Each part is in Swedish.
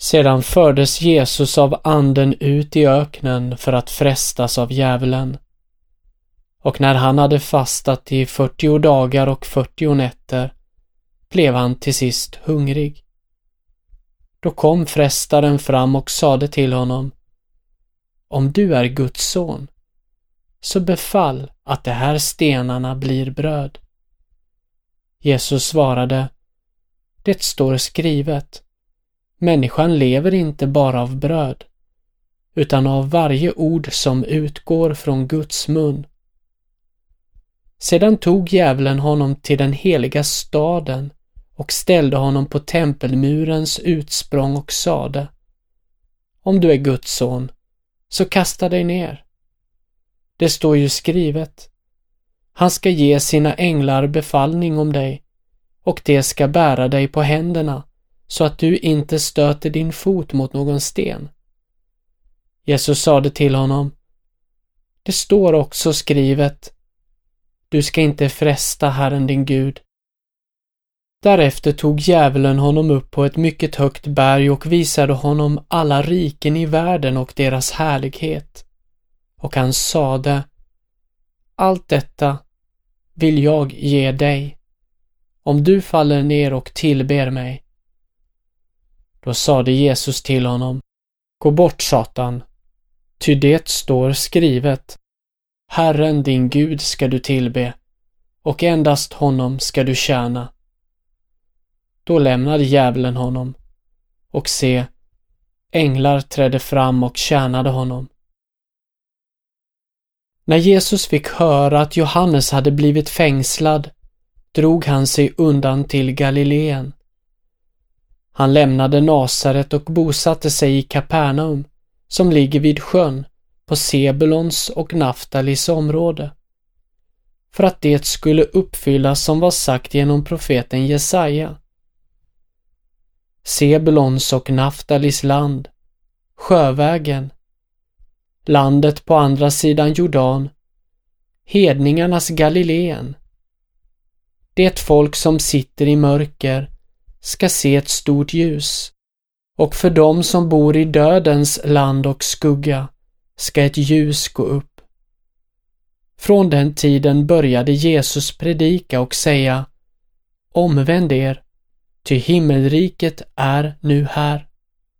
Sedan fördes Jesus av anden ut i öknen för att frestas av djävulen. Och när han hade fastat i 40 dagar och 40 nätter blev han till sist hungrig. Då kom frestaren fram och sade till honom: Om du är Guds son, så befall att de här stenarna blir bröd. Jesus svarade: Det står skrivet, människan lever inte bara av bröd, utan av varje ord som utgår från Guds mun. Sedan tog djävulen honom till den heliga staden och ställde honom på tempelmurens utsprång och sade: Om du är Guds son, så kasta dig ner. Det står ju skrivet: Han ska ge sina änglar befallning om dig, och de ska bära dig på händerna, så att du inte stöter din fot mot någon sten. Jesus sade till honom: Det står också skrivet: Du ska inte fresta Herren din Gud. Därefter tog djävulen honom upp på ett mycket högt berg och visade honom alla riken i världen och deras härlighet. Och han sade: Allt detta vill jag ge dig, om du faller ner och tillber mig. Då sade Jesus till honom: Gå bort, Satan, ty det står skrivet: Herren din Gud ska du tillbe, och endast honom ska du tjäna. Då lämnade djävulen honom, och se, änglar trädde fram och tjänade honom. När Jesus fick höra att Johannes hade blivit fängslad, drog han sig undan till Galileen. Han lämnade Nasaret och bosatte sig i Kapernaum, som ligger vid sjön, på Sebulons och Naftalis område, för att det skulle uppfyllas som var sagt genom profeten Jesaja. Sebulons och Naftalis land, sjövägen, landet på andra sidan Jordan, hedningarnas Galileen. Det folk som sitter i mörker ska se ett stort ljus, och för dem som bor i dödens land och skugga ska ett ljus gå upp. Från den tiden började Jesus predika och säga: Omvänd er, ty himmelriket är nu här.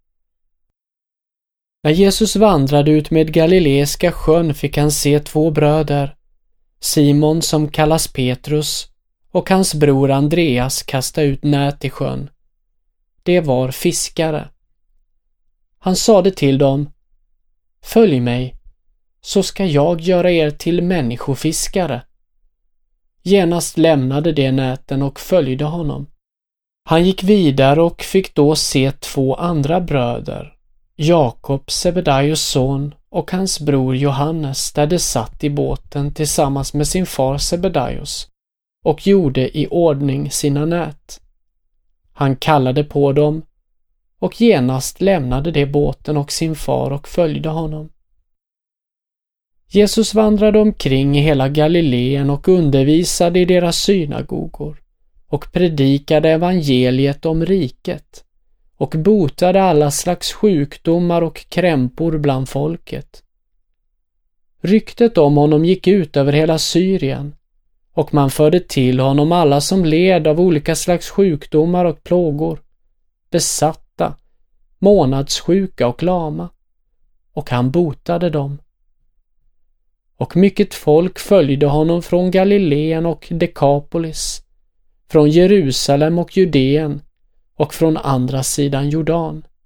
När Jesus vandrade ut med Galileiska sjön fick han se 2 bröder, Simon som kallas Petrus och hans bror Andreas, kasta ut nät i sjön. Det var fiskare. Han sade till dem: Följ mig, så ska jag göra er till människofiskare. Genast lämnade de näten och följde honom. Han gick vidare och fick då se 2 andra bröder, Jakob, Sebedaios son, och hans bror Johannes, där de satt i båten tillsammans med sin far Sebedaios och gjorde i ordning sina nät. Han kallade på dem, och genast lämnade de båten och sin far och följde honom. Jesus vandrade omkring i hela Galileen och undervisade i deras synagogor och predikade evangeliet om riket och botade alla slags sjukdomar och krämpor bland folket. Ryktet om honom gick ut över hela Syrien, och man förde till honom alla som led av olika slags sjukdomar och plågor, besatta, månadssjuka och lama, och han botade dem. Och mycket folk följde honom från Galileen och Dekapolis, från Jerusalem och Judeen och från andra sidan Jordan.